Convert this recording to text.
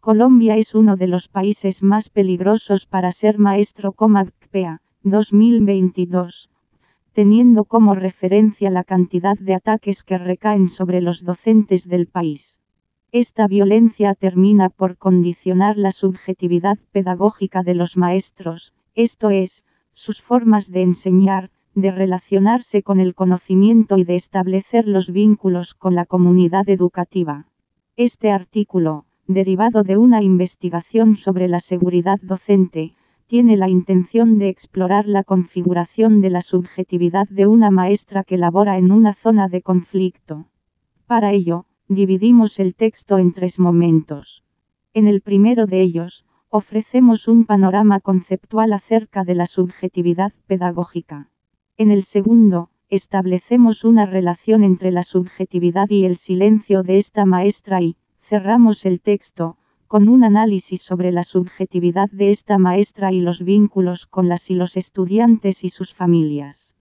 Colombia es uno de los países más peligrosos para ser maestro. CPEA, 2022. Teniendo como referencia la cantidad de ataques que recaen sobre los docentes del país. Esta violencia termina por condicionar la subjetividad pedagógica de los maestros, esto es, sus formas de enseñar, de relacionarse con el conocimiento y de establecer los vínculos con la comunidad educativa. Este artículo, derivado de una investigación sobre la seguridad docente, tiene la intención de explorar la configuración de la subjetividad de una maestra que labora en una zona de conflicto. Para ello, dividimos el texto en 3 momentos. En el primero de ellos, ofrecemos un panorama conceptual acerca de la subjetividad pedagógica. En el segundo, establecemos una relación entre la subjetividad y el silencio de esta maestra y, cerramos el texto, con un análisis sobre la subjetividad de esta maestra y los vínculos con las y los estudiantes y sus familias.